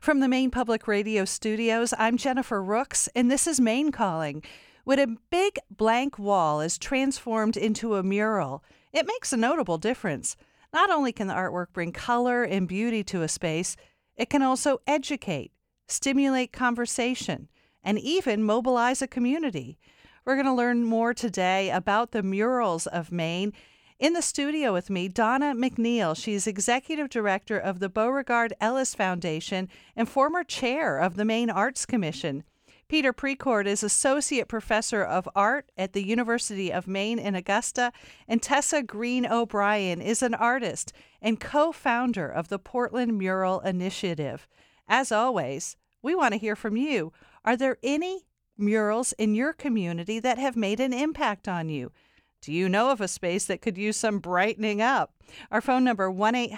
From the Maine Public Radio studios, I'm Jennifer Rooks, and this is Maine Calling. When a big blank wall is transformed into a mural, it makes a notable difference. Not only can the artwork bring color and beauty to a space, it can also educate, stimulate conversation, and even mobilize a community. We're going to learn more today about the murals of Maine. In the studio with me, Donna McNeil. She's Executive Director of the Beauregard Ellis Foundation and former Chair of the Maine Arts Commission. Peter Precourt is Associate Professor of Art at the University of Maine in Augusta, and Tessa Green O'Brien is an artist and co-founder of the Portland Mural Initiative. As always, we want to hear from you. Are there any murals in your community that have made an impact on you? Do you know of a space that could use some brightening up? Our phone number,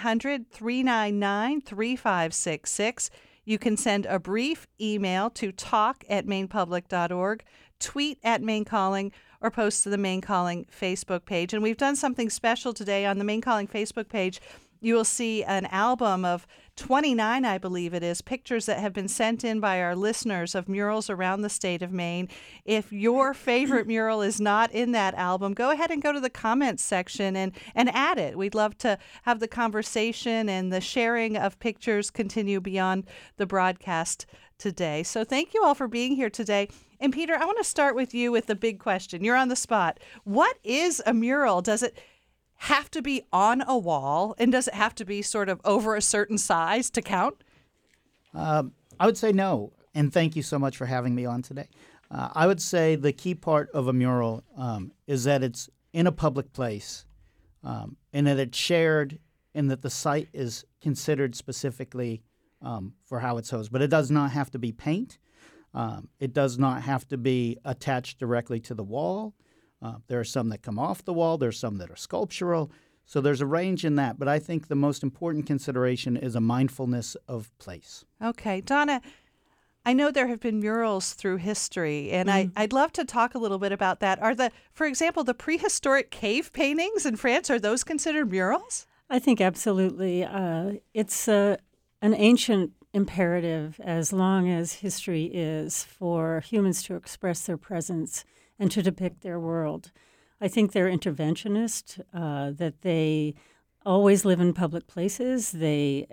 1-800-399-3566. You can send a brief email to talk@mainepublic.org, tweet at Maine Calling, or post to the Maine Calling Facebook page. And we've done something special today on the Maine Calling Facebook page. You will see an album of 29, I believe it is, pictures that have been sent in by our listeners of murals around the state of Maine. If your favorite mural is not in that album, go ahead and go to the comments section and add it. We'd love to have the conversation and the sharing of pictures continue beyond the broadcast today. So thank you all for being here today. And Peter, I want to start with you with the big question. You're on the spot. What is a mural? Does it have to be on a wall, and does it have to be sort of over a certain size to count? I would say no, and thank you so much for having me on today. I would say the key part of a mural is that it's in a public place and that it's shared and that the site is considered specifically for how it's hosted. But it does not have to be paint. It does not have to be attached directly to the wall. There are some that come off the wall. There's some that are sculptural. So there's a range in that. But I think the most important consideration is a mindfulness of place. Okay. Donna, I know there have been murals through history, and I'd love to talk a little bit about that. For example, the prehistoric cave paintings in France, are those considered murals? I think absolutely. It's an ancient imperative, as long as history is, for humans to express their presence and to depict their world. I think they're interventionist, that they always live in public places. They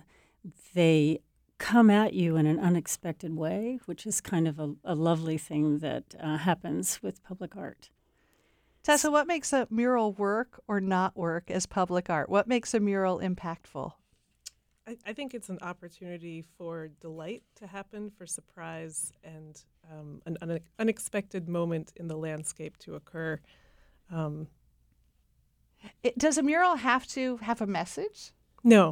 come at you in an unexpected way, which is kind of a lovely thing that happens with public art. Tessa, what makes a mural work or not work as public art? What makes a mural impactful? I think it's an opportunity for delight to happen, for surprise, and an unexpected moment in the landscape to occur. Does a mural have to have a message? No.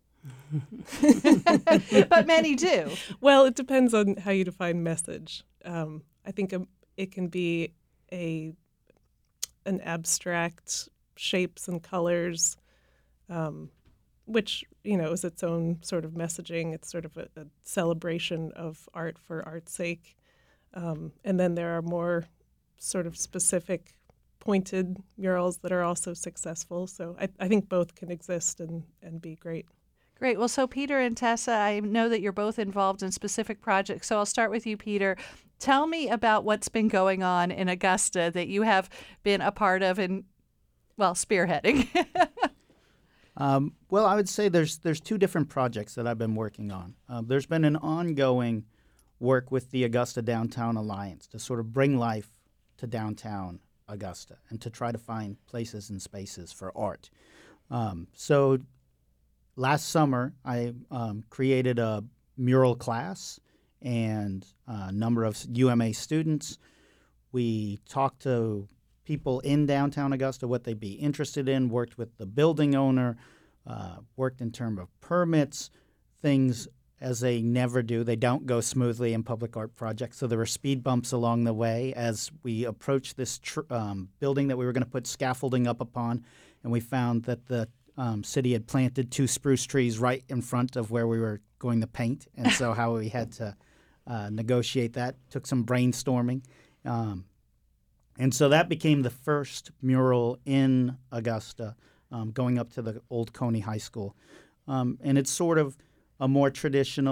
But many do. Well, it depends on how you define message. I think it can be an abstract shapes and colors, which, is its own sort of messaging. It's sort of a celebration of art for art's sake. And then there are more sort of specific pointed murals that are also successful. So I think both can exist and be great. Great. Well, so Peter and Tessa, I know that you're both involved in specific projects. So I'll start with you, Peter. Tell me about what's been going on in Augusta that you have been a part of and, spearheading. Well, I would say there's two different projects that I've been working on. There's been an ongoing work with the Augusta Downtown Alliance to sort of bring life to downtown Augusta and to try to find places and spaces for art. So last summer, I created a mural class and a number of UMA students. We talked to people in downtown Augusta, what they'd be interested in, worked with the building owner, worked in terms of permits, things as they never do. They don't go smoothly in public art projects, so there were speed bumps along the way as we approached this building that we were going to put scaffolding up upon, and we found that the city had planted 2 spruce trees right in front of where we were going to paint, and so how we had to negotiate that took some brainstorming. And so that became the first mural in Augusta, going up to the old Coney High School. And it's sort of a more traditional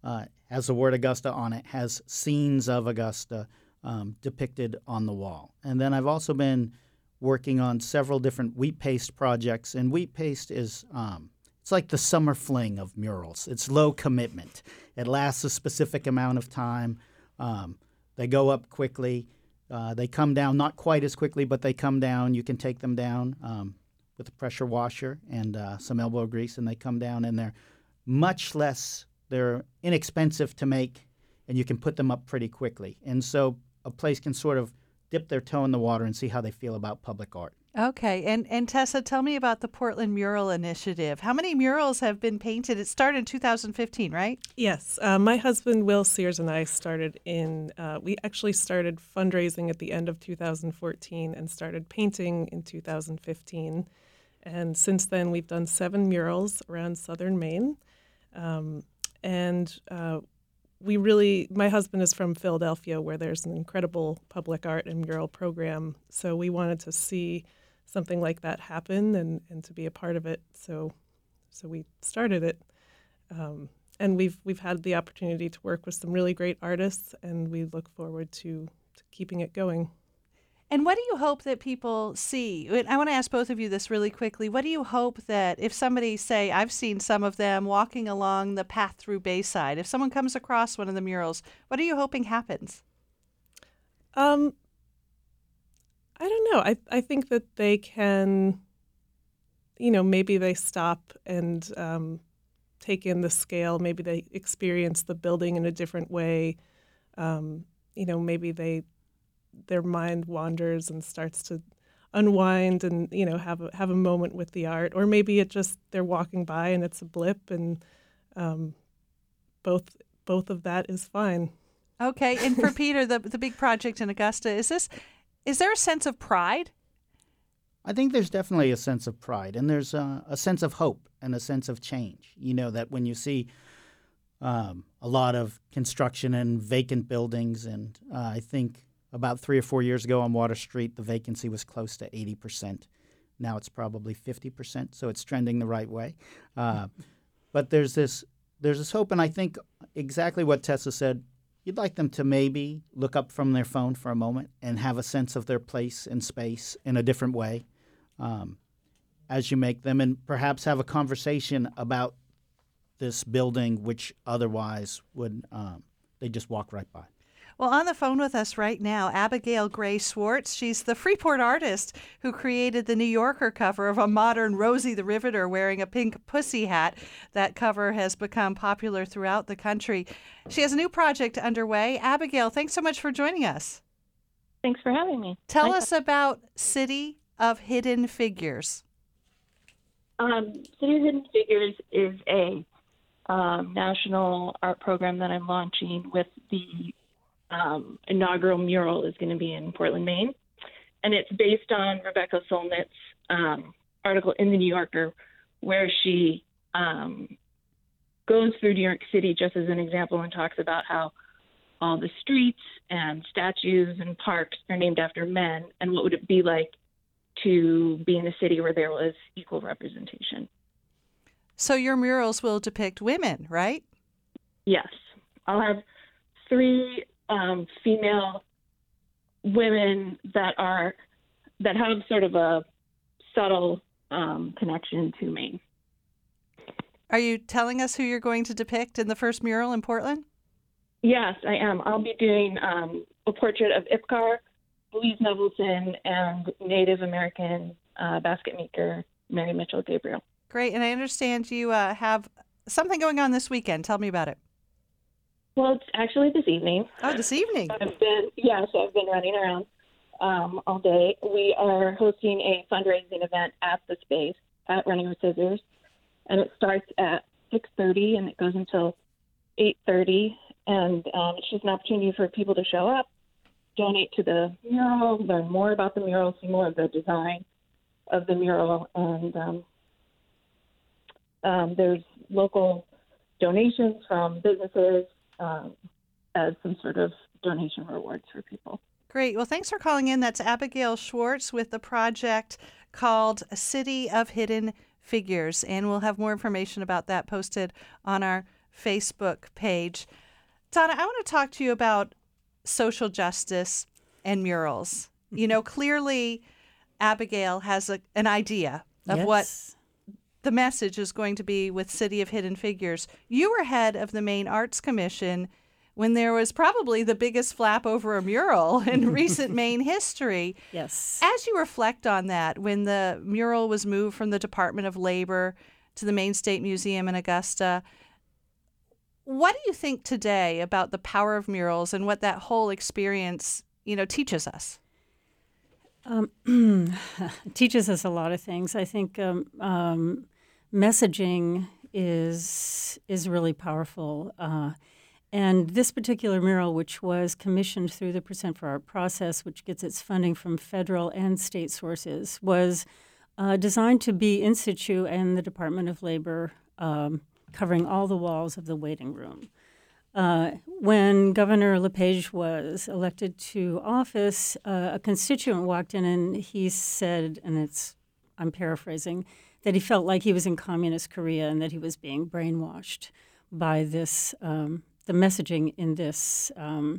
has the word Augusta on it, has scenes of Augusta depicted on the wall. And then I've also been working on several different wheat paste projects, and wheat paste is it's like the summer fling of murals. It's low commitment. It lasts a specific amount of time. They go up quickly. They come down not quite as quickly, but they come down. You can take them down with a pressure washer and some elbow grease, and they come down, and they're much less, they're inexpensive to make, and you can put them up pretty quickly. And so a place can sort of dip their toe in the water and see how they feel about public art. Okay. And Tessa, tell me about the Portland Mural Initiative. How many murals have been painted? It started in 2015, right? Yes. My husband, Will Sears, and I started we actually started fundraising at the end of 2014 and started painting in 2015. And since then, we've done 7 murals around southern Maine. My husband is from Philadelphia, where there's an incredible public art and mural program. So we wanted to see something like that happen and to be a part of it. So we started it. And we've had the opportunity to work with some really great artists, and we look forward to keeping it going. And what do you hope that people see? I want to ask both of you this really quickly. What do you hope that if somebody, say, I've seen some of them walking along the path through Bayside, if someone comes across one of the murals, what are you hoping happens? I don't know. I think that they can, maybe they stop and take in the scale. Maybe they experience the building in a different way. Maybe their mind wanders and starts to unwind and have a moment with the art, or maybe it just they're walking by and it's a blip, and both of that is fine. Okay, and for Peter, the big project in Augusta, is there a sense of pride? I think there's definitely a sense of pride, and there's a sense of hope and a sense of change. That when you see a lot of construction and vacant buildings, and I think about 3 or 4 years ago on Water Street, the vacancy was close to 80%. Now it's probably 50%, so it's trending the right way. But there's this hope, and I think exactly what Tessa said. You'd like them to maybe look up from their phone for a moment and have a sense of their place in space in a different way as you make them, and perhaps have a conversation about this building, which otherwise would they just walk right by. Well, on the phone with us right now, Abigail Gray Swartz. She's the Freeport artist who created the New Yorker cover of a modern Rosie the Riveter wearing a pink pussy hat. That cover has become popular throughout the country. She has a new project underway. Abigail, thanks so much for joining us. Thanks for having me. Tell us about City of Hidden Figures. City of Hidden Figures is a national art program that I'm launching with the inaugural mural is going to be in Portland, Maine. And it's based on Rebecca Solnit's article in the New Yorker, where she goes through New York City just as an example and talks about how all the streets and statues and parks are named after men, and what would it be like to be in a city where there was equal representation. So your murals will depict women, right? Yes. I'll have 3 female women that have sort of a subtle connection to Maine. Are you telling us who you're going to depict in the first mural in Portland? Yes, I am. I'll be doing a portrait of Ipcar, Louise Nevelson, and Native American basket maker Mary Mitchell Gabriel. Great. And I understand you have something going on this weekend. Tell me about it. Well, it's actually this evening. Oh, this evening. I've been running around all day. We are hosting a fundraising event at the space at Running with Scissors, and it starts at 6:30 and it goes until 8:30. And it's just an opportunity for people to show up, donate to the mural, learn more about the mural, see more of the design of the mural, and there's local donations from businesses as some sort of donation rewards for people. Great. Well, thanks for calling in. That's Abigail Swartz with the project called City of Hidden Figures. And we'll have more information about that posted on our Facebook page. Donna, I want to talk to you about social justice and murals. You know, clearly Abigail has an idea of what the message is going to be with City of Hidden Figures. You were head of the Maine Arts Commission when there was probably the biggest flap over a mural in recent Maine history. Yes. As you reflect on that, when the mural was moved from the Department of Labor to the Maine State Museum in Augusta, what do you think today about the power of murals and what that whole experience, you know, teaches us? It teaches us a lot of things. I think messaging is really powerful. And this particular mural, which was commissioned through the Percent for Art process, which gets its funding from federal and state sources, was designed to be in situ in the Department of Labor, covering all the walls of the waiting room. When Governor LePage was elected to office, a constituent walked in and he said, and I'm paraphrasing, that he felt like he was in communist Korea and that he was being brainwashed by this the messaging in this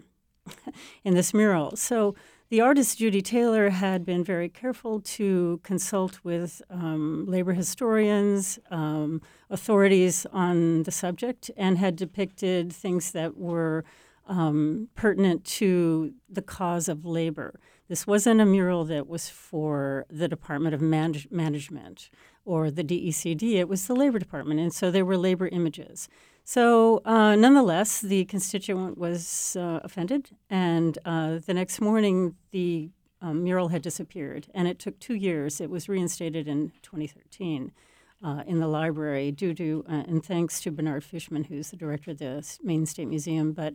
in this mural. So the artist Judy Taylor had been very careful to consult with labor historians, authorities on the subject, and had depicted things that were pertinent to the cause of labor. This wasn't a mural that was for the Department of Management or the DECD. It was the Labor Department, and so there were labor images. So nonetheless, the constituent was offended, and the next morning the mural had disappeared, and it took 2 years. It was reinstated in 2013 in the library due to, and thanks to Bernard Fishman, who's the director of the Maine State Museum. But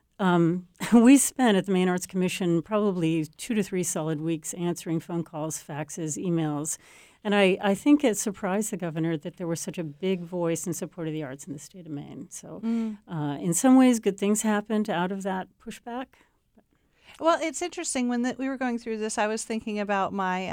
we spent at the Maine Arts Commission probably 2 to 3 solid weeks answering phone calls, faxes, emails. And I think it surprised the governor that there was such a big voice in support of the arts in the state of Maine. So in some ways, good things happened out of that pushback. Well, it's interesting. When we were going through this, I was thinking about my,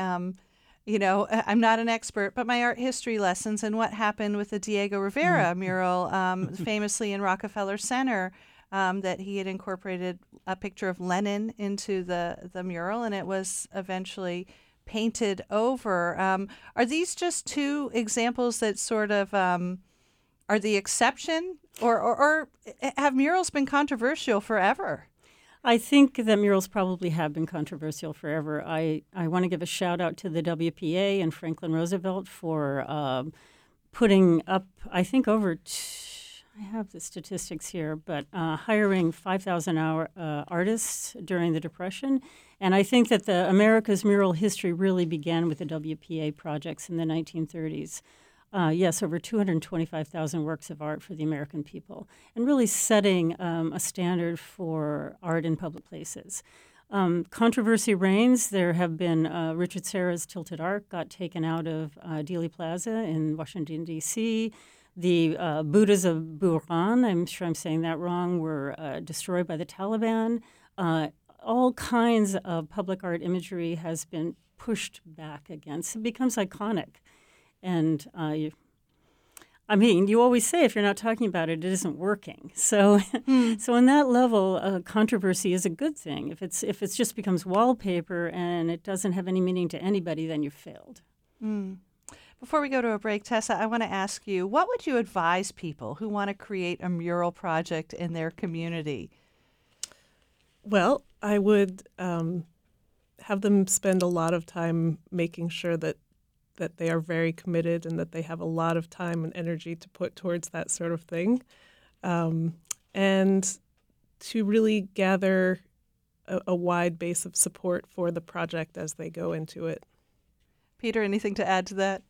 I'm not an expert, but my art history lessons and what happened with the Diego Rivera mural, famously in Rockefeller Center, that he had incorporated a picture of Lenin into the mural, and it was eventually painted over. Are these just two examples that sort of are the exception, or have murals been controversial forever? I think that murals probably have been controversial forever. I want to give a shout out to the WPA and Franklin Roosevelt for putting up, I think, I have the statistics here, but hiring 5,000 artists during the Depression. And I think that America's mural history really began with the WPA projects in the 1930s. Yes, over 225,000 works of art for the American people, and really setting a standard for art in public places. Controversy reigns. There have been Richard Serra's Tilted Art got taken out of Dealey Plaza in Washington, D.C., the Buddhas of Buran, I'm sure I'm saying that wrong, were destroyed by the Taliban. All kinds of public art imagery has been pushed back against. It becomes iconic. And, you always say if you're not talking about it, it isn't working. So so on that level, controversy is a good thing. If it just becomes wallpaper and it doesn't have any meaning to anybody, then you've failed. Before we go to a break, Tessa, I want to ask you, what would you advise people who want to create a mural project in their community? Well, I would have them spend a lot of time making sure that they are very committed and that they have a lot of time and energy to put towards that sort of thing, and to really gather a wide base of support for the project as they go into it. Peter, anything to add to that?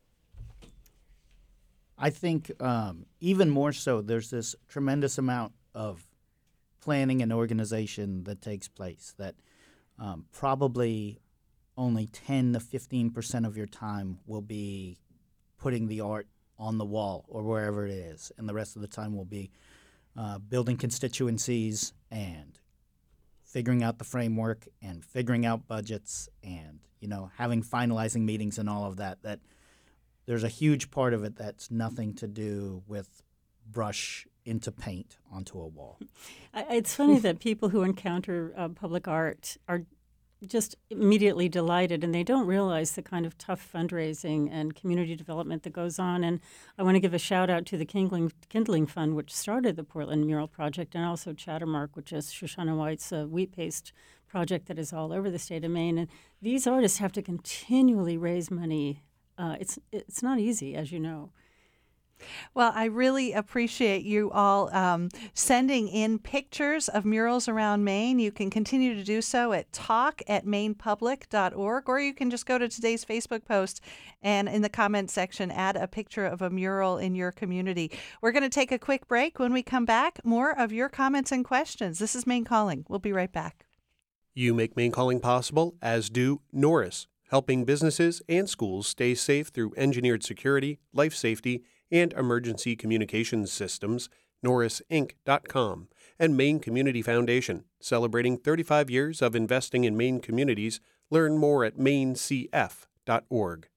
I think even more so, there's this tremendous amount of planning and organization that takes place that probably only 10 to 15% of your time will be putting the art on the wall or wherever it is, and the rest of the time will be building constituencies and figuring out the framework and figuring out budgets and, having finalizing meetings and all of that. That there's a huge part of it that's nothing to do with brush into paint onto a wall. It's funny that people who encounter public art are just immediately delighted, and they don't realize the kind of tough fundraising and community development that goes on. And I want to give a shout out to the Kindling Fund, which started the Portland Mural Project, and also Chattermark, which is Shoshana White's wheat paste project that is all over the state of Maine. And these artists have to continually raise money. It's not easy, as you know. Well, I really appreciate you all sending in pictures of murals around Maine. You can continue to do so at talk@mainepublic.org, or you can just go to today's Facebook post and in the comment section add a picture of a mural in your community. We're going to take a quick break. When we come back, more of your comments and questions. This is Maine Calling. We'll be right back. You make Maine Calling possible, as do Norris, helping businesses and schools stay safe through engineered security, life safety, and emergency communications systems, norrisinc.com, and Maine Community Foundation, celebrating 35 years of investing in Maine communities. Learn more at mainecf.org.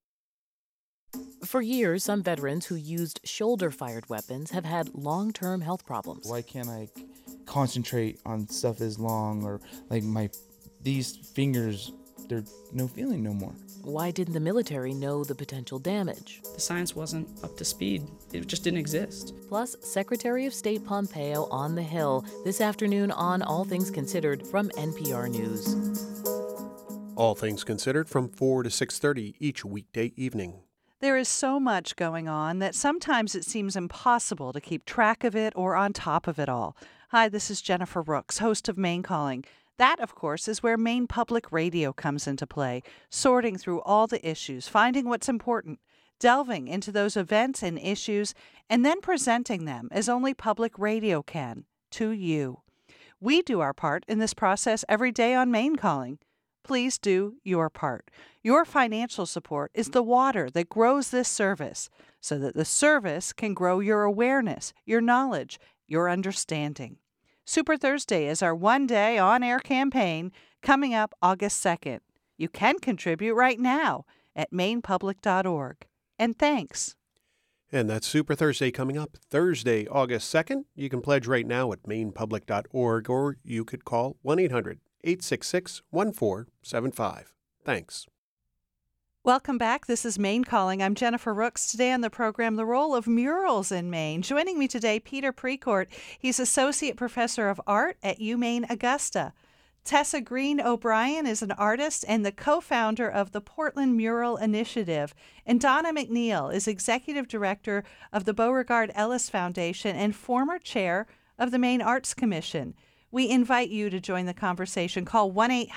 For years, some veterans who used shoulder-fired weapons have had long-term health problems. Why can't I concentrate on stuff as long, or like these fingers, they're no feeling no more? Why didn't the military know the potential damage? The science wasn't up to speed. It just didn't exist. Plus, Secretary of State Pompeo on the Hill this afternoon on All Things Considered from NPR News. All Things Considered from 4 to 6:30 each weekday evening. There is so much going on that sometimes it seems impossible to keep track of it or on top of it all. Hi, this is Jennifer Rooks, host of Maine Calling. That, of course, is where Maine Public Radio comes into play, sorting through all the issues, finding what's important, delving into those events and issues, and then presenting them as only public radio can, to you. We do our part in this process every day on Maine Calling. Please do your part. Your financial support is the water that grows this service, so that the service can grow your awareness, your knowledge, your understanding. Super Thursday is our one-day on-air campaign coming up August 2nd. You can contribute right now at mainepublic.org. And thanks. And that's Super Thursday coming up Thursday, August 2nd. You can pledge right now at mainepublic.org, or you could call 1-800-866-1475. Thanks. Welcome back. This is Maine Calling. I'm Jennifer Rooks. Today on the program, the role of murals in Maine. Joining me today, Peter Precourt. He's Associate Professor of Art at UMaine Augusta. Tessa Green O'Brien is an artist and the co-founder of the Portland Mural Initiative. And Donna McNeil is Executive Director of the Beauregard Ellis Foundation and former chair of the Maine Arts Commission. We invite you to join the conversation. Call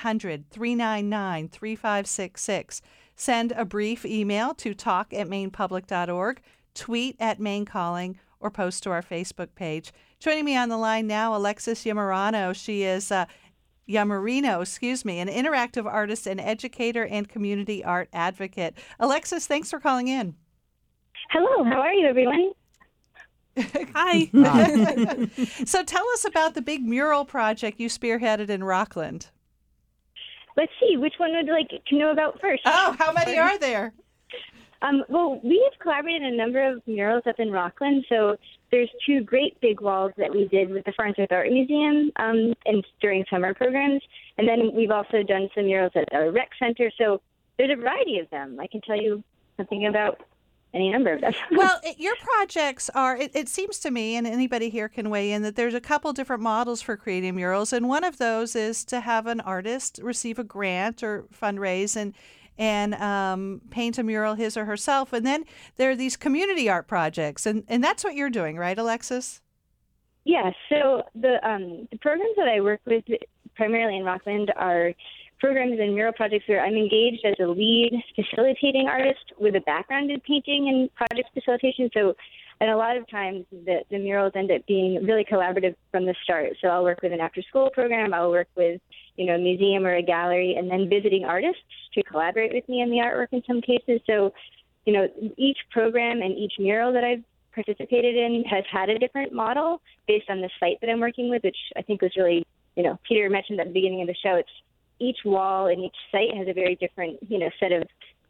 1-800-399-3566. Send a brief email to talk@mainepublic.org, tweet at Maine Calling, or post to our Facebook page. Joining me on the line now, Alexis Yamarino. She is Yamarino, an interactive artist and educator and community art advocate. Alexis, thanks for calling in. Hello, how are you, everyone? Hi. So tell us about the big mural project you spearheaded in Rockland. Let's see, which one would you like to know about first? Oh, how many are there? Well, we have collaborated in a number of murals up in Rockland. So there's two great big walls that we did with the Farnsworth Art Museum and during summer programs. And then we've also done some murals at our rec center. So there's a variety of them. I can tell you something about any number of them. Well, your projects are, it seems to me, and anybody here can weigh in, that there's a couple different models for creating murals. And one of those is to have an artist receive a grant or fundraise and paint a mural his or herself. And then there are these community art projects. And that's what you're doing, right, Alexis? Yeah, so the programs that I work with primarily in Rockland are programs and mural projects where I'm engaged as a lead facilitating artist with a background in painting and project facilitation. So, and a lot of times the murals end up being really collaborative from the start. So I'll work with an after-school program. I'll work with, a museum or a gallery, and then visiting artists to collaborate with me in the artwork in some cases. So, each program and each mural that I've participated in has had a different model based on the site that I'm working with, which I think was really, Peter mentioned at the beginning of the show. It's each wall and each site has a very different, set of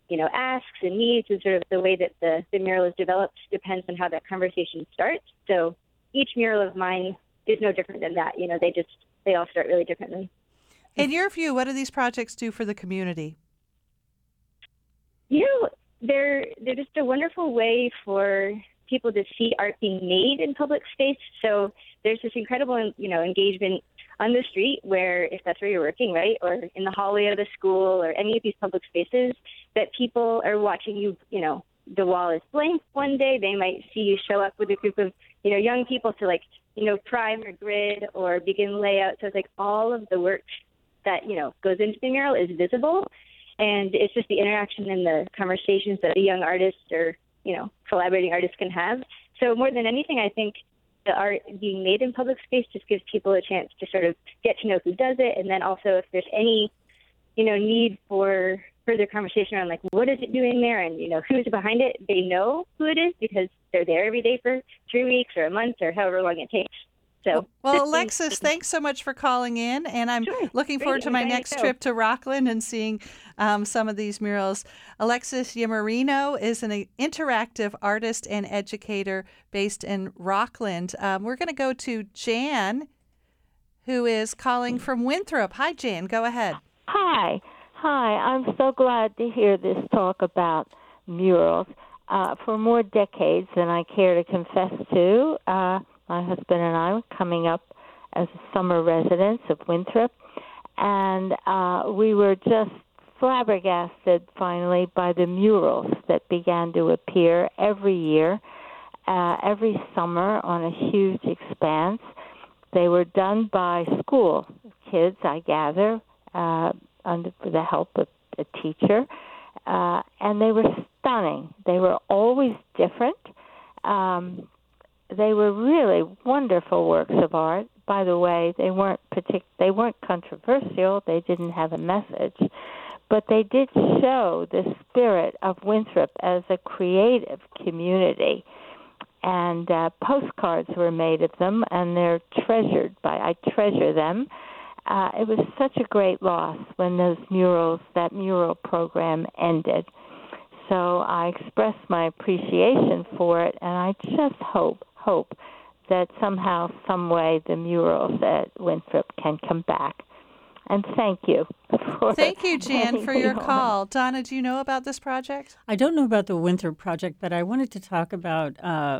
asks and needs and sort of the way that the mural is developed depends on how that conversation starts. So each mural of mine is no different than that. They all start really differently. In your view, what do these projects do for the community? They're just a wonderful way for people to see art being made in public space. So there's this incredible, engagement on the street where, if that's where you're working, right, or in the hallway of the school or any of these public spaces, that people are watching you, the wall is blank one day. They might see you show up with a group of, young people to prime or grid or begin layout. So it's all of the work that, goes into the mural is visible. And it's just the interaction and the conversations that the young artists or, collaborating artists can have. So more than anything, I think the art being made in public space just gives people a chance to sort of get to know who does it. And then also if there's any, need for further conversation around what is it doing there and, who's behind it, they know who it is because they're there every day for 3 weeks or a month or however long it takes. So, well, Alexis, thanks so much for calling in, and I'm looking forward to my next trip to Rockland and seeing some of these murals. Alexis Yamarino is an interactive artist and educator based in Rockland. We're going to go to Jan, who is calling from Winthrop. Hi, Jan. Go ahead. Hi. I'm so glad to hear this talk about murals. For more decades than I care to confess to, my husband and I were coming up as summer residents of Winthrop, and we were just flabbergasted finally by the murals that began to appear every year, every summer on a huge expanse. They were done by school kids, I gather, under the help of a teacher, and they were stunning. They were always different. They were really wonderful works of art. By the way, they weren't controversial. They didn't have a message, but they did show the spirit of Winthrop as a creative community. And postcards were made of them, and they're treasured I treasure them. It was such a great loss when that mural program ended. So I express my appreciation for it, and I just hope that somehow, some way, the murals at Winthrop can come back. And thank you. Thank you, Jan, for your call. Donna, do you know about this project? I don't know about the Winthrop project, but I wanted to talk about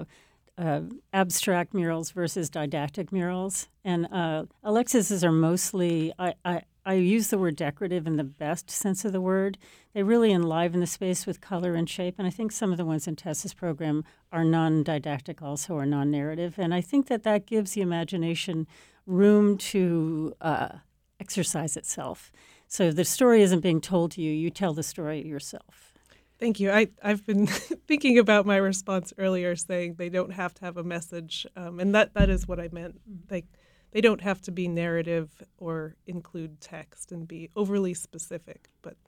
abstract murals versus didactic murals. And Alexis's are mostly, I use the word decorative in the best sense of the word. They really enliven the space with color and shape. And I think some of the ones in Tessa's program are non-didactic also, or non-narrative. And I think that gives the imagination room to exercise itself. So the story isn't being told to you. You tell the story yourself. Thank you. I've been thinking about my response earlier, saying they don't have to have a message. And that is what I meant. They don't have to be narrative or include text and be overly specific.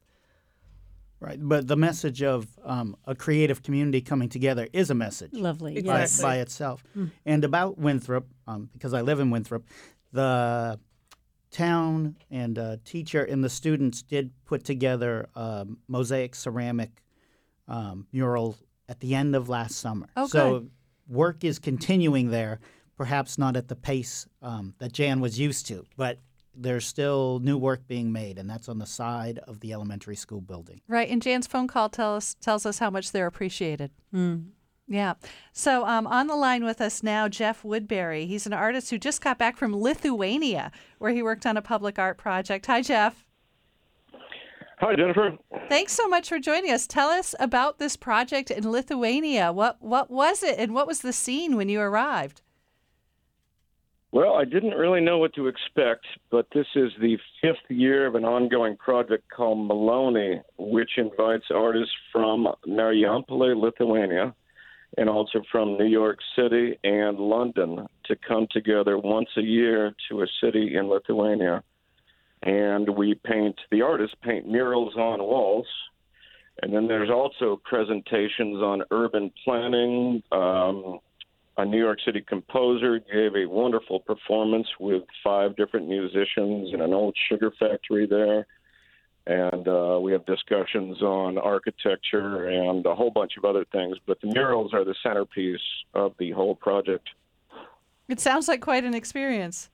Right, but the message of a creative community coming together is a message. Lovely, by itself. And about Winthrop, because I live in Winthrop, the town and teacher and the students did put together a mosaic ceramic mural at the end of last summer. Oh, so good. Work is continuing there, perhaps not at the pace that Jan was used to, but there's still new work being made, and that's on the side of the elementary school building. Right, and Jan's phone call tells us how much they're appreciated. Yeah. So on the line with us now, Jeff Woodbury. He's an artist who just got back from Lithuania, where he worked on a public art project. Hi, Jeff. Hi, Jennifer. Thanks so much for joining us. Tell us about this project in Lithuania. What was it, and what was the scene when you arrived? Well, I didn't really know what to expect, but this is the 5th year of an ongoing project called Maloney, which invites artists from Marijampolė, Lithuania, and also from New York City and London to come together once a year to a city in Lithuania. And the artists paint murals on walls. And then there's also presentations on urban planning. A New York City composer gave a wonderful performance with 5 different musicians in an old sugar factory there. And we have discussions on architecture and a whole bunch of other things. But the murals are the centerpiece of the whole project. It sounds like quite an experience.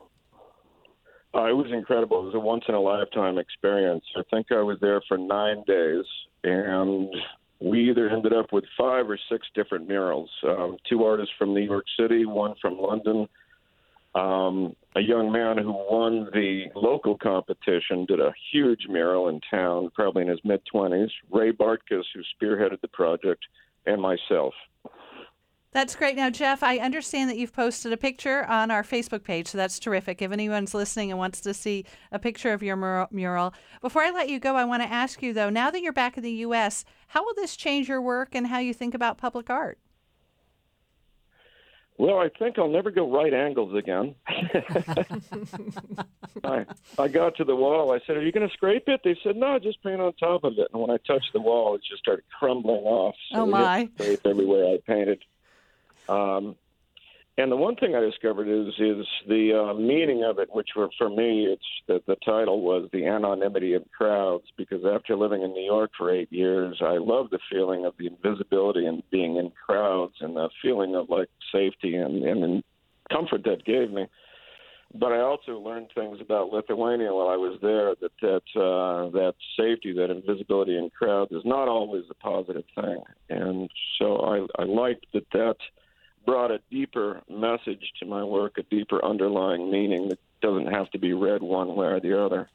It was incredible. It was a once-in-a-lifetime experience. I think I was there for 9 days, and we either ended up with 5 or 6 different murals. 2 artists from New York City, 1 from London. A young man who won the local competition did a huge mural in town, probably in his mid-20s. Ray Bartkus, who spearheaded the project, and myself. That's great. Now, Jeff, I understand that you've posted a picture on our Facebook page, so that's terrific. If anyone's listening and wants to see a picture of your mural. Before I let you go, I want to ask you, though, now that you're back in the U.S., how will this change your work and how you think about public art? Well, I think I'll never go right angles again. I got to the wall. I said, "Are you going to scrape it?" They said, "No, just paint on top of it." And when I touched the wall, it just started crumbling off. So oh, my. Scrape everywhere I painted. And the one thing I discovered is the meaning of it, which for me, it's that the title was The Anonymity of Crowds, because after living in New York for 8 years, I love the feeling of the invisibility and being in crowds and the feeling of like safety and comfort that gave me. But I also learned things about Lithuania while I was there, that safety, that invisibility in crowds is not always a positive thing. And so I liked that brought a deeper message to my work, a deeper underlying meaning that doesn't have to be read one way or the other.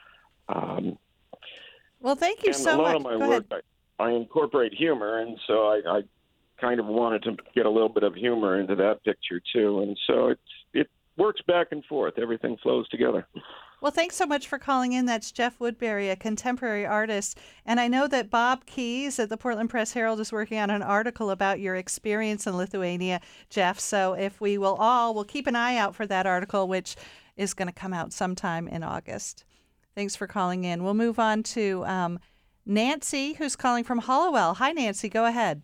Well, thank you so much. And a lot of my work, I incorporate humor, and so I kind of wanted to get a little bit of humor into that picture, too. And so it works back and forth. Everything flows together. Well, thanks so much for calling in. That's Jeff Woodbury, a contemporary artist. And I know that Bob Keyes at the Portland Press Herald is working on an article about your experience in Lithuania, Jeff. So if we'll keep an eye out for that article, which is going to come out sometime in August. Thanks for calling in. We'll move on to Nancy, who's calling from Hallowell. Hi, Nancy. Go ahead.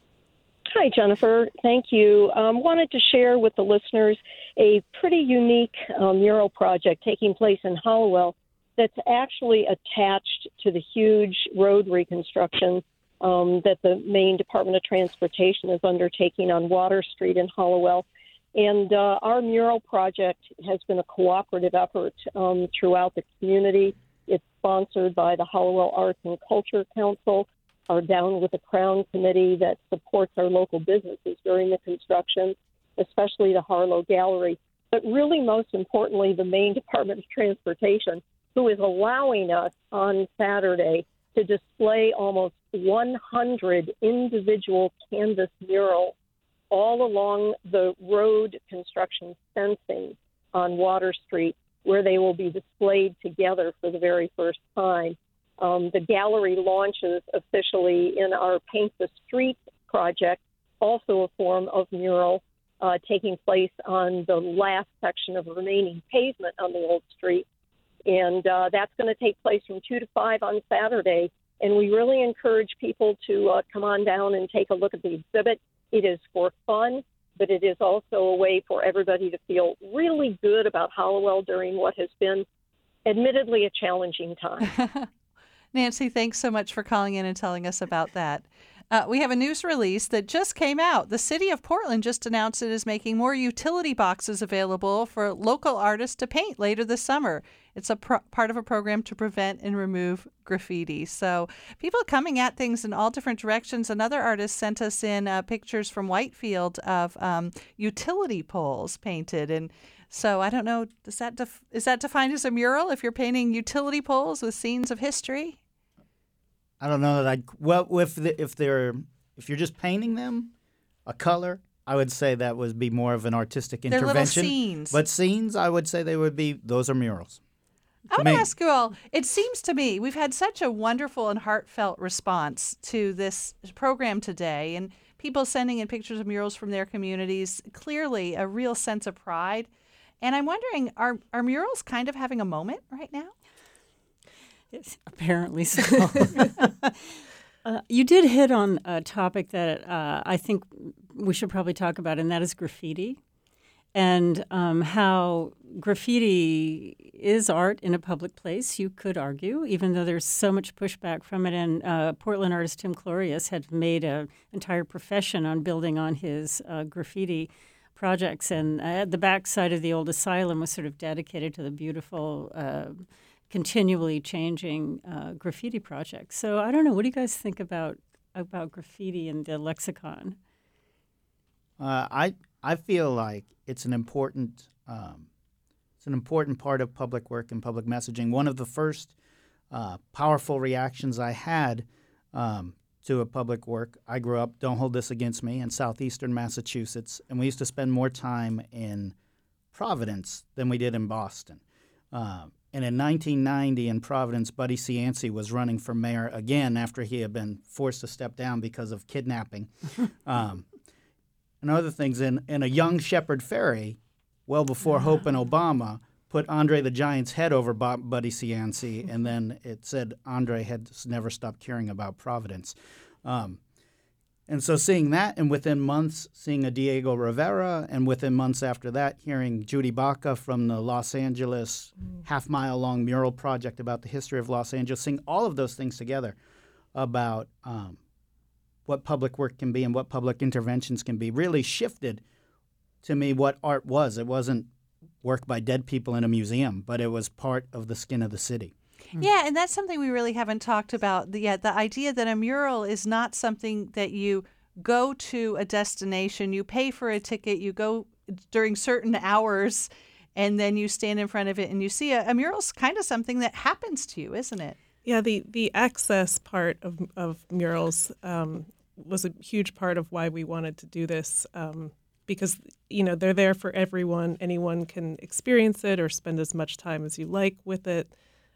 Hi, Jennifer. Thank you. Wanted to share with the listeners a pretty unique mural project taking place in Hallowell that's actually attached to the huge road reconstruction that the Maine Department of Transportation is undertaking on Water Street in Hallowell. And our mural project has been a cooperative effort throughout the community. It's sponsored by the Hallowell Arts and Culture Council, our Down with the Crown committee that supports our local businesses during the construction, especially the Harlow Gallery. But really, most importantly, the Maine Department of Transportation, who is allowing us on Saturday to display almost 100 individual canvas murals all along the road construction fencing on Water Street, where they will be displayed together for the very first time. The gallery launches officially in our Paint the Street project, also a form of mural taking place on the last section of remaining pavement on the old street. And that's going to take place from 2 to 5 on Saturday. And we really encourage people to come on down and take a look at the exhibit. It is for fun, but it is also a way for everybody to feel really good about Hallowell during what has been admittedly a challenging time. Nancy, thanks so much for calling in and telling us about that. We have a news release that just came out. The city of Portland just announced it is making more utility boxes available for local artists to paint later this summer. It's a part of a program to prevent and remove graffiti. So people coming at things in all different directions. Another artist sent us in pictures from Whitefield of utility poles painted. And so I don't know, is that defined as a mural if you're painting utility poles with scenes of history? I don't know that if you're just painting them a color, I would say that would be more of an artistic intervention. They're little scenes. But scenes, I would say those are murals. I want to ask you all, it seems to me we've had such a wonderful and heartfelt response to this program today, and people sending in pictures of murals from their communities, clearly a real sense of pride. And I'm wondering, are murals kind of having a moment right now? Apparently so. You did hit on a topic that I think we should probably talk about, and that is graffiti. and how graffiti is art in a public place, you could argue, even though there's so much pushback from it. And Portland artist Tim Clorius had made an entire profession on building on his graffiti projects. And the backside of the old asylum was sort of dedicated to the beautiful, continually changing graffiti projects. So I don't know. What do you guys think about graffiti and the lexicon? I feel like it's an important part of public work and public messaging. One of the first powerful reactions I had to a public work, I grew up, don't hold this against me, in southeastern Massachusetts, and we used to spend more time in Providence than we did in Boston. And in 1990 in Providence, Buddy Cianci was running for mayor again after he had been forced to step down because of kidnapping. And other things, in a young Shepherd Ferry, well before Hope and Obama, put Andre the Giant's head over Buddy Cianci, and then it said Andre had never stopped caring about Providence. And so seeing that, and within months seeing a Diego Rivera, and within months after that hearing Judy Baca from the Los Angeles half-mile-long mural project about the history of Los Angeles, seeing all of those things together about what public work can be and what public interventions can be really shifted to me what art was. It wasn't work by dead people in a museum, but it was part of the skin of the city. Yeah, and that's something we really haven't talked about yet. The idea that a mural is not something that you go to a destination, you pay for a ticket, you go during certain hours, and then you stand in front of it and you see a mural's kind of something that happens to you, isn't it? Yeah, the access part of murals was a huge part of why we wanted to do this, because they're there for everyone. Anyone can experience it or spend as much time as you like with it,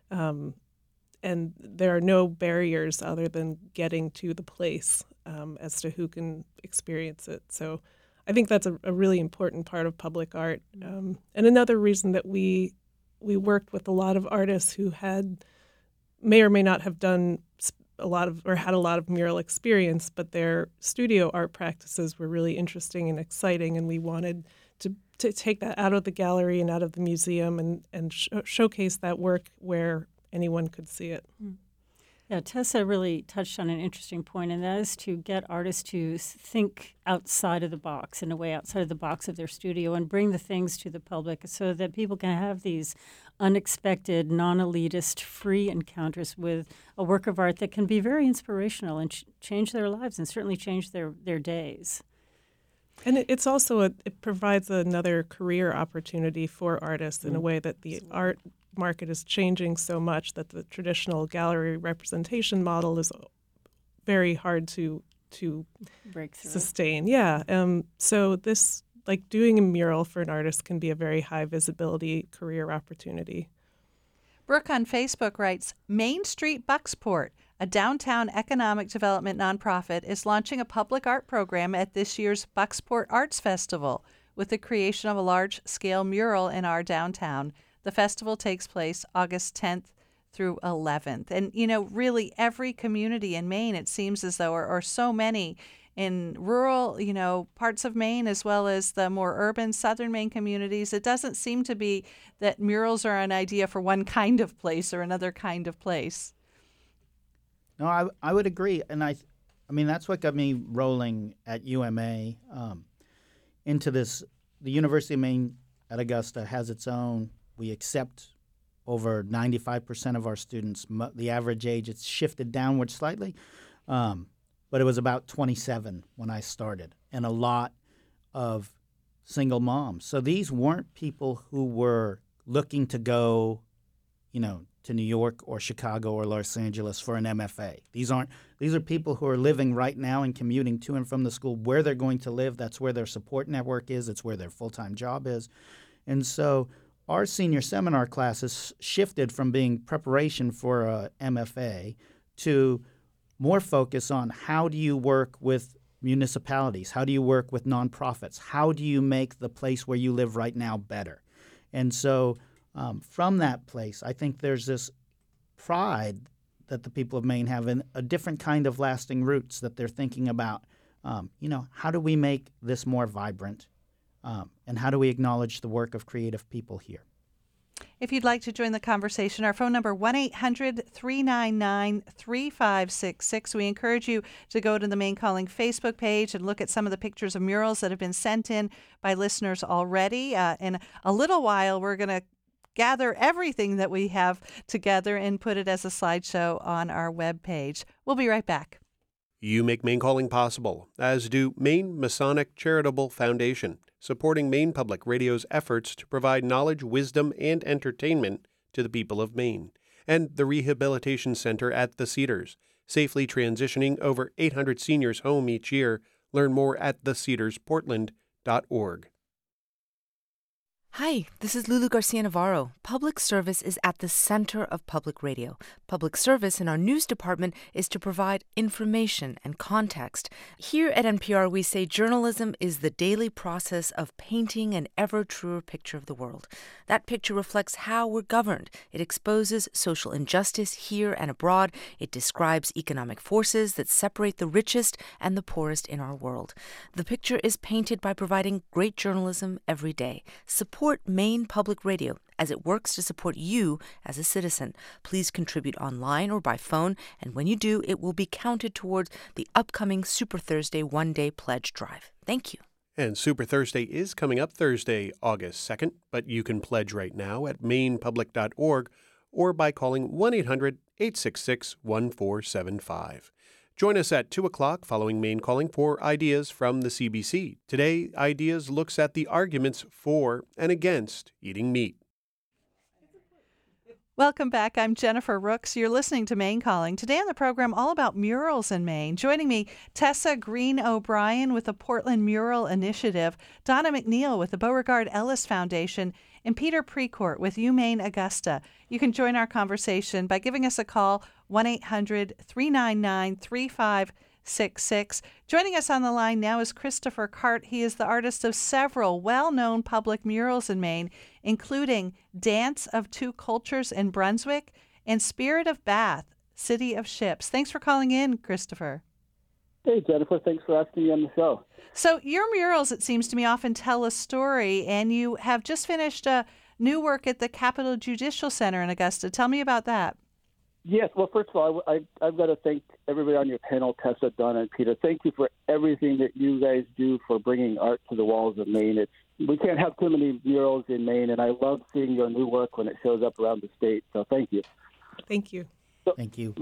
and there are no barriers other than getting to the place as to who can experience it. So I think that's a really important part of public art, and another reason that we worked with a lot of artists who may or may not have done had a lot of mural experience, but their studio art practices were really interesting and exciting, and we wanted to take that out of the gallery and out of the museum and showcase that work where anyone could see it. Yeah, Tessa really touched on an interesting point, and that is to get artists to think outside of the box, in a way outside of the box of their studio, and bring the things to the public so that people can have these unexpected, non-elitist, free encounters with a work of art that can be very inspirational and change their lives and certainly change their days. And it's also it provides another career opportunity for artists in a way that the art market is changing so much that the traditional gallery representation model is very hard to break through. Sustain. Yeah. So this, like, doing a mural for an artist can be a very high visibility career opportunity. Brooke on Facebook writes, Main Street Bucksport, a downtown economic development nonprofit, is launching a public art program at this year's Bucksport Arts Festival with the creation of a large-scale mural in our downtown. The festival takes place August 10th through 11th. And, really every community in Maine, it seems as though, or so many in rural, parts of Maine, as well as the more urban southern Maine communities, it doesn't seem to be that murals are an idea for one kind of place or another kind of place. No, I would agree. And I mean, that's what got me rolling at UMA into this. The University of Maine at Augusta has its own. We accept over 95% of our students. The average age, it's shifted downward slightly, but it was about 27 when I started, and a lot of single moms. So these weren't people who were looking to go, to New York or Chicago or Los Angeles for an MFA. These are people who are living right now and commuting to and from the school where they're going to live. That's where their support network is. It's where their full-time job is. And so our senior seminar classes shifted from being preparation for a MFA to more focus on how do you work with municipalities? How do you work with nonprofits? How do you make the place where you live right now better? And so from that place, I think there's this pride that the people of Maine have in a different kind of lasting roots that they're thinking about, how do we make this more vibrant? And how do we acknowledge the work of creative people here? If you'd like to join the conversation, our phone number 1-800-399-3566. We encourage you to go to the Maine Calling Facebook page and look at some of the pictures of murals that have been sent in by listeners already. In a little while, we're going to gather everything that we have together and put it as a slideshow on our webpage. We'll be right back. You make Maine Calling possible, as do Maine Masonic Charitable Foundation, supporting Maine Public Radio's efforts to provide knowledge, wisdom, and entertainment to the people of Maine, and the Rehabilitation Center at the Cedars, safely transitioning over 800 seniors home each year. Learn more at thecedarsportland.org. Hi, this is Lulu Garcia Navarro. Public service is at the center of public radio. Public service in our news department is to provide information and context. Here at NPR, we say journalism is the daily process of painting an ever truer picture of the world. That picture reflects how we're governed. It exposes social injustice here and abroad. It describes economic forces that separate the richest and the poorest in our world. The picture is painted by providing great journalism every day. Support Maine Public Radio as it works to support you as a citizen. Please contribute online or by phone, and when you do, it will be counted towards the upcoming Super Thursday one-day pledge drive. Thank you. And Super Thursday is coming up Thursday, August 2nd, but you can pledge right now at mainepublic.org or by calling 1-800-866-1475. Join us at 2 o'clock following Maine Calling for Ideas from the CBC. Today, Ideas looks at the arguments for and against eating meat. Welcome back. I'm Jennifer Rooks. You're listening to Maine Calling. Today on the program, all about murals in Maine. Joining me, Tessa Green O'Brien with the Portland Mural Initiative, Donna McNeil with the Beauregard Ellis Foundation, and Peter Precourt with UMaine Augusta. You can join our conversation by giving us a call, 1-800-399-3566. Joining us on the line now is Christopher Cart. He is the artist of several well-known public murals in Maine, including Dance of Two Cultures in Brunswick and Spirit of Bath, City of Ships. Thanks for calling in, Christopher. Hey, Jennifer. Thanks for asking me on the show. So your murals, it seems to me, often tell a story, and you have just finished a new work at the Capitol Judicial Center in Augusta. Tell me about that. Yes. Well, first of all, I've got to thank everybody on your panel, Tessa, Donna, and Peter. Thank you for everything that you guys do for bringing art to the walls of Maine. We can't have too many murals in Maine, and I love seeing your new work when it shows up around the state. So thank you. Thank you. So thank you.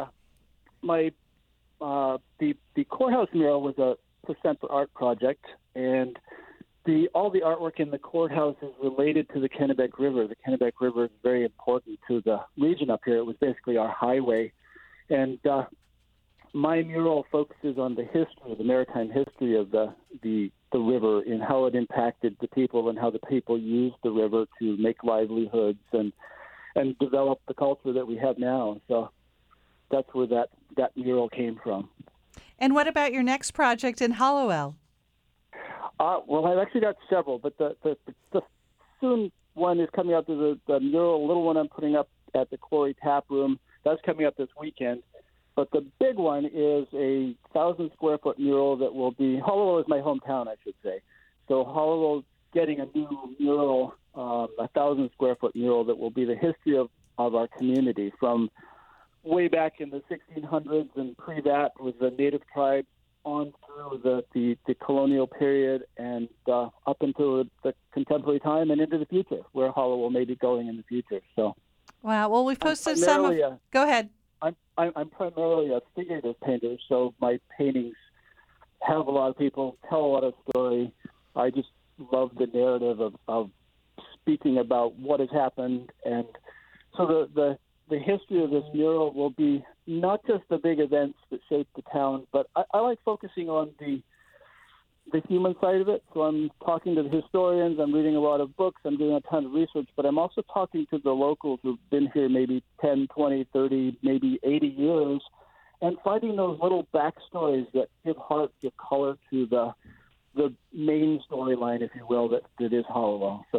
The courthouse mural was a Percent for Art project, and all the artwork in the courthouse is related to the Kennebec River. The Kennebec River is very important to the region up here. It was basically our highway, and my mural focuses on the history, the maritime history of the river, and how it impacted the people and how the people used the river to make livelihoods and develop the culture that we have now. So that's where that mural came from. And what about your next project in Hallowell? Well, I've actually got several, but the soon one is coming up. There's the mural, little one I'm putting up at the Quarry Tap Room. That's coming up this weekend. But the big one is a 1,000-square-foot mural that will be, Hallowell is my hometown, I should say. So Hallowell's getting a new mural, a 1,000-square-foot mural that will be the history of our community from way back in the 1600s and pre-that with the native tribes on through the colonial period and up until the contemporary time and into the future, where Hallowell may be going in the future. So, wow. Well, we've posted some of... Go ahead. I'm primarily a figurative painter, so my paintings have a lot of people, tell a lot of story. I just love the narrative of speaking about what has happened, and so the history of this mural will be not just the big events that shape the town, but I like focusing on the human side of it. So I'm talking to the historians, I'm reading a lot of books, I'm doing a ton of research, but I'm also talking to the locals who've been here maybe 10, 20, 30, maybe 80 years, and finding those little backstories that give heart, give color to the main storyline, if you will, that is Hallowell. So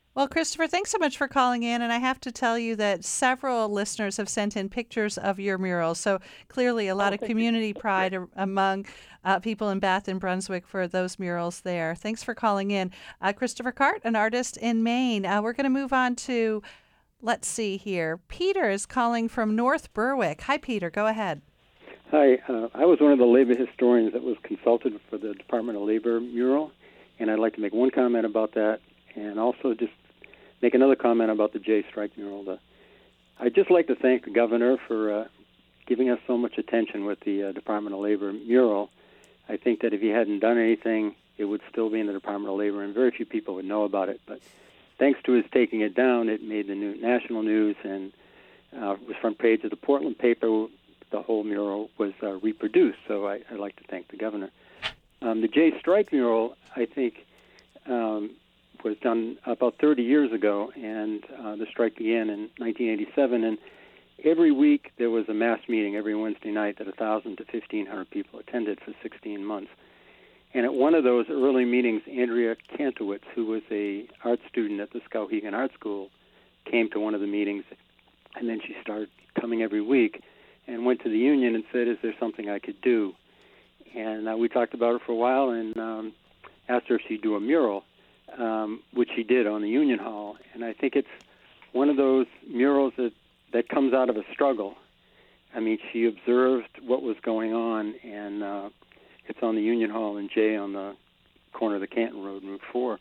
Well, Christopher, thanks so much for calling in. And I have to tell you that several listeners have sent in pictures of your murals. So clearly a lot of community pride among people in Bath and Brunswick for those murals there. Thanks for calling in. Christopher Cart, an artist in Maine. We're going to move on to, let's see here. Peter is calling from North Berwick. Hi, Peter. Go ahead. Hi. I was one of the labor historians that was consulted for the Department of Labor mural, and I'd like to make one comment about that and also just make another comment about the J Strike mural. I'd just like to thank the governor for giving us so much attention with the Department of Labor mural. I think that if he hadn't done anything, it would still be in the Department of Labor, and very few people would know about it. But thanks to his taking it down, it made the national news, and it was front page of the Portland paper. The whole mural was reproduced, so I'd like to thank the governor. The J Strike mural, I think, was done about 30 years ago, and the strike began in 1987. And every week there was a mass meeting every Wednesday night that 1,000 to 1,500 people attended for 16 months. And at one of those early meetings, Andrea Kantowitz, who was a art student at the Skowhegan Art School, came to one of the meetings, and then she started coming every week and went to the union and said, "Is there something I could do?" And we talked about it for a while and asked her if she'd do a mural, which she did on the Union Hall. And I think it's one of those murals that comes out of a struggle. I mean, she observed what was going on, and it's on the Union Hall in Jay on the corner of the Canton Road and Route 4.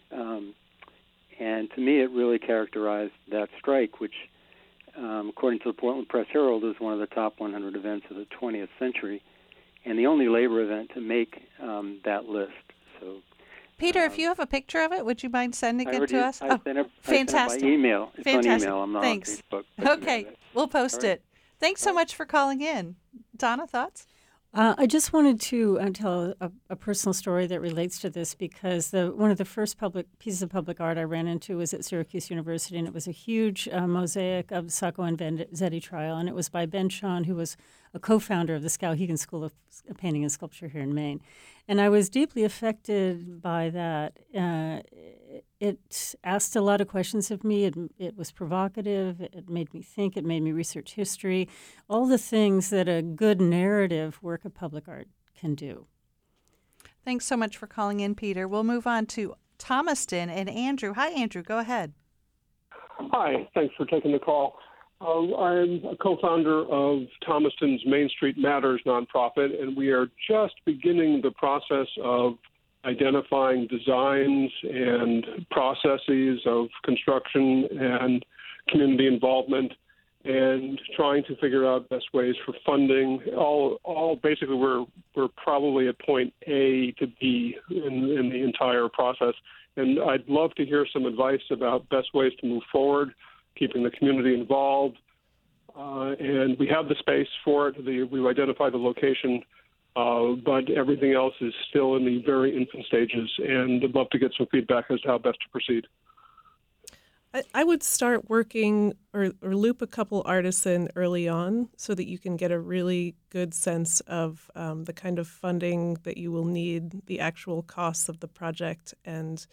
And to me, it really characterized that strike, which, according to the Portland Press Herald, is one of the top 100 events of the 20th century, and the only labor event to make that list. So, Peter, if you have a picture of it, would you mind sending it to us? Fantastic. Fantastic. I sent it by email. It's Fantastic. on email. I'm not Thanks. on Facebook. Okay, we'll post it. Thanks so much for calling in. Donna, thoughts? I just wanted to tell a personal story that relates to this, because one of the first pieces of public art I ran into was at Syracuse University, and it was a huge mosaic of Sacco and Vanzetti trial, and it was by Ben Shawn, who was a co-founder of the Skowhegan School of Painting and Sculpture here in Maine. And I was deeply affected by that. It asked a lot of questions of me. It was provocative. It made me think. It made me research history, all the things that a good narrative work of public art can do. Thanks so much for calling in, Peter. We'll move on to Thomaston and Andrew. Hi, Andrew. Go ahead. Hi. Thanks for taking the call. I'm a co-founder of Thomaston's Main Street Matters nonprofit, and we are just beginning the process of identifying designs and processes of construction and community involvement, and trying to figure out best ways for funding. All basically, we're probably at point A to B in the entire process, and I'd love to hear some advice about best ways to move forward, keeping the community involved, and we have the space for it. We've identified the location, but everything else is still in the very infant stages, and I'd love to get some feedback as to how best to proceed. I would start working or loop a couple artists in early on so that you can get a really good sense of the kind of funding that you will need, the actual costs of the project, and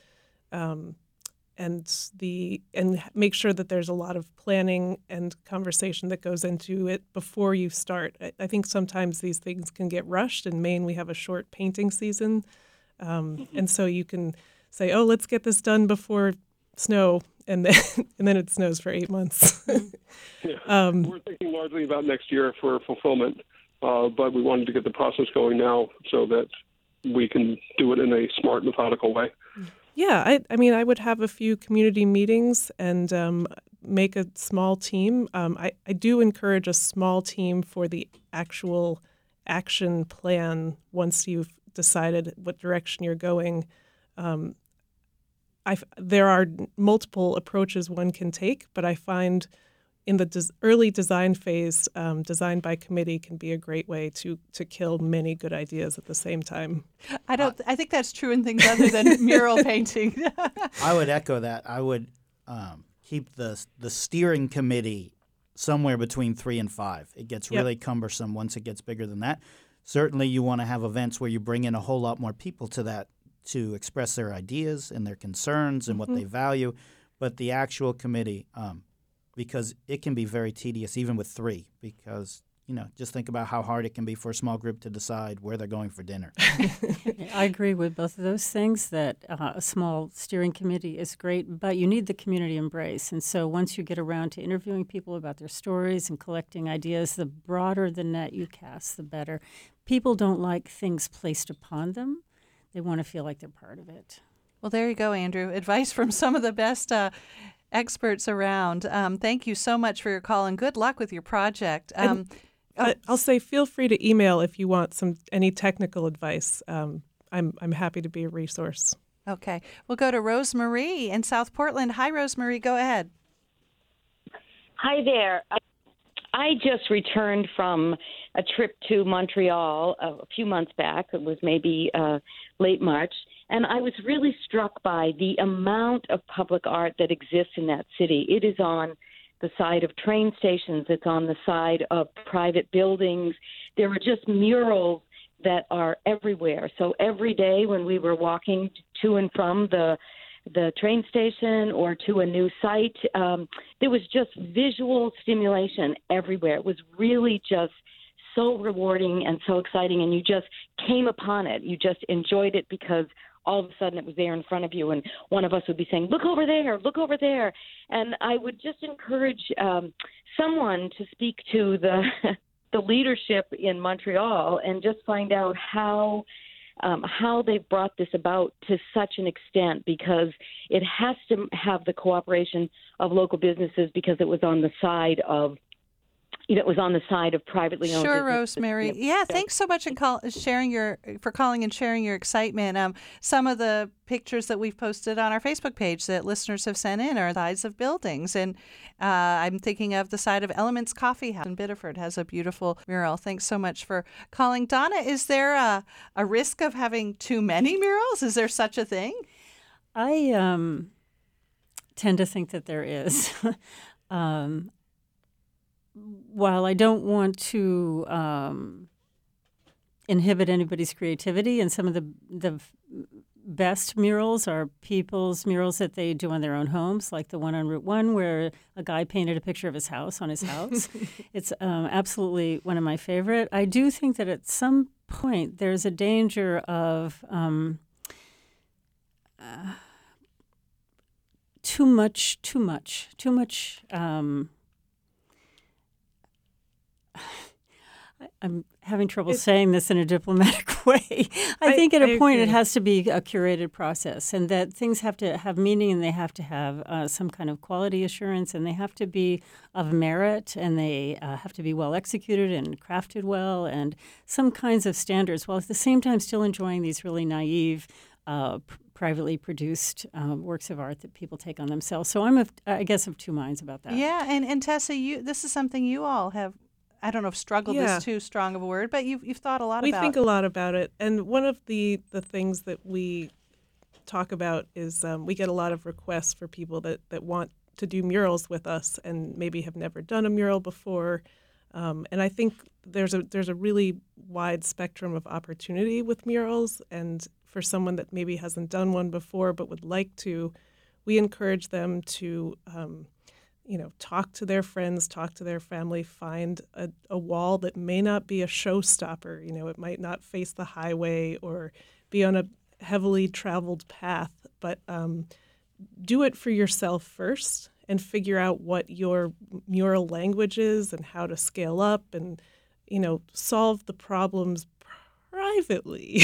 make sure that there's a lot of planning and conversation that goes into it before you start. I think sometimes these things can get rushed. In Maine, we have a short painting season, and so you can say, "Oh, let's get this done before snow," and then it snows for 8 months. We're thinking largely about next year for fulfillment, but we wanted to get the process going now so that we can do it in a smart, methodical way. Yeah, I mean, I would have a few community meetings and make a small team. I do encourage a small team for the actual action plan once you've decided what direction you're going. There are multiple approaches one can take, but I find in the early design phase, design by committee can be a great way to kill many good ideas at the same time. I think that's true in things other than mural painting. I would echo that. I would keep the steering committee somewhere between 3 and 5. It gets really cumbersome once it gets bigger than that. Certainly, you want to have events where you bring in a whole lot more people to that to express their ideas and their concerns and what they value. But the actual committee, because it can be very tedious, even with 3, because just think about how hard it can be for a small group to decide where they're going for dinner. I agree with both of those things, that a small steering committee is great, but you need the community embrace. And so once you get around to interviewing people about their stories and collecting ideas, the broader the net you cast, the better. People don't like things placed upon them. They want to feel like they're part of it. Well, there you go, Andrew. Advice from some of the best experts around. Thank you so much for your call, and good luck with your project. I'll say feel free to email if you want any technical advice. I'm happy to be a resource. Okay. We'll go to Rosemarie in South Portland. Hi, Rosemarie. Go ahead. Hi there. I just returned from a trip to Montreal a few months back. It was maybe late March. And I was really struck by the amount of public art that exists in that city. It is on the side of train stations. It's on the side of private buildings. There are just murals that are everywhere. So every day when we were walking to and from the train station or to a new site, there was just visual stimulation everywhere. It was really just so rewarding and so exciting, and you just came upon it. You just enjoyed it because all of a sudden it was there in front of you, and one of us would be saying, look over there, look over there. And I would just encourage someone to speak to the leadership in Montreal and just find out how they've brought this about to such an extent, because it has to have the cooperation of local businesses, because it was on the side of privately owned. Sure, businesses. Rosemary. Yeah, thanks so much for calling and sharing your excitement. Some of the pictures that we've posted on our Facebook page that listeners have sent in are sides of buildings, and I'm thinking of the side of Elements Coffee House in Biddeford has a beautiful mural. Thanks so much for calling. Donna, is there a risk of having too many murals? Is there such a thing? I tend to think that there is. While I don't want to inhibit anybody's creativity, and some of the best murals are people's murals that they do on their own homes, like the one on Route 1 where a guy painted a picture of his house on his house. It's absolutely one of my favorite. I do think that at some point there's a danger of too much. I'm having trouble saying this in a diplomatic way. I think at a point it has to be a curated process, and that things have to have meaning, and they have to have some kind of quality assurance, and they have to be of merit, and they have to be well executed and crafted well, and some kinds of standards, while at the same time still enjoying these really naive privately produced works of art that people take on themselves. So I'm, I guess, of two minds about that. Yeah, and Tessa, this is something you all have, I don't know if struggled is too strong of a word, but you've thought a lot about it. We think a lot about it. And one of the things that we talk about is we get a lot of requests for people that want to do murals with us and maybe have never done a mural before. And I think there's a really wide spectrum of opportunity with murals. And for someone that maybe hasn't done one before but would like to, we encourage them to talk to their friends, talk to their family, find a wall that may not be a showstopper. It might not face the highway or be on a heavily traveled path, but do it for yourself first and figure out what your mural language is and how to scale up and, solve the problems privately.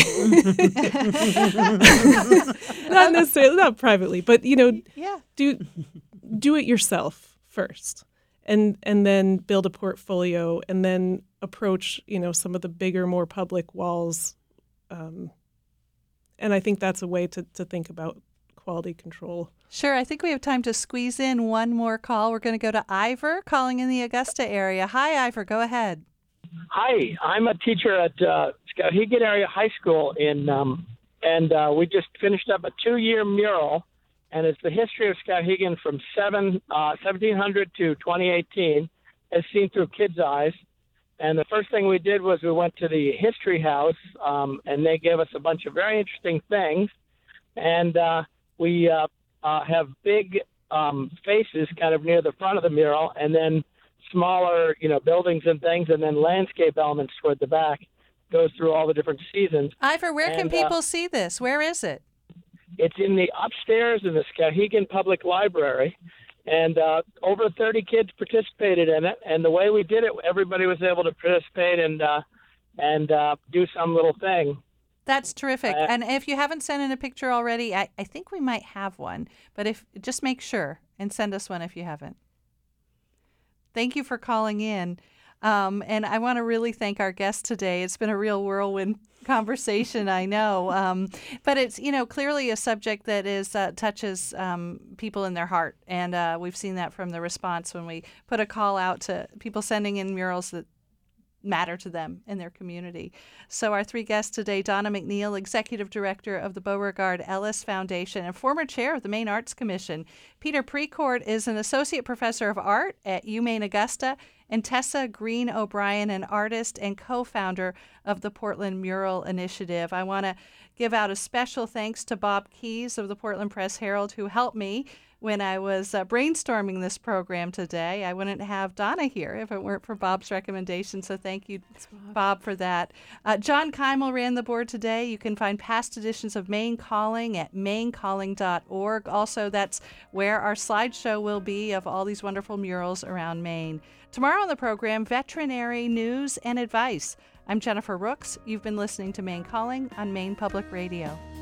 Not necessarily, not privately, but, do it yourself first, and then build a portfolio, and then approach some of the bigger, more public walls, and I think that's a way to think about quality control. Sure, I think we have time to squeeze in one more call. We're going to go to Ivor calling in the Augusta area. Hi, Ivor, go ahead. Hi, I'm a teacher at Skowhegan Area High School and we just finished up a 2-year mural. And it's the history of Skowhegan from 1700 to 2018, as seen through kids' eyes. And the first thing we did was we went to the History House, and they gave us a bunch of very interesting things. And we have big faces kind of near the front of the mural, and then smaller, buildings and things, and then landscape elements toward the back. Goes through all the different seasons. Ivor, where can people see this? Where is it? It's in the upstairs in the Skowhegan Public Library, and over 30 kids participated in it. And the way we did it, everybody was able to participate and do some little thing. That's terrific. And if you haven't sent in a picture already, I think we might have one. But just make sure and send us one if you haven't. Thank you for calling in. And I want to really thank our guest today. It's been a real whirlwind conversation, I know. But it's, clearly a subject that touches people in their heart. And we've seen that from the response when we put a call out to people sending in murals that matter to them in their community. So our three guests today, Donna McNeil, Executive Director of the Beauregard Ellis Foundation and former Chair of the Maine Arts Commission. Peter Precourt is an Associate Professor of Art at UMaine Augusta, and Tessa Green O'Brien, an artist and co-founder of the Portland Mural Initiative. I want to give out a special thanks to Bob Keys of the Portland Press Herald, who helped me when I was brainstorming this program today. I wouldn't have Donna here if it weren't for Bob's recommendation, so thank you, Bob, for that. John Keimel ran the board today. You can find past editions of Maine Calling at mainecalling.org. Also, that's where our slideshow will be of all these wonderful murals around Maine. Tomorrow on the program, veterinary news and advice. I'm Jennifer Rooks. You've been listening to Maine Calling on Maine Public Radio.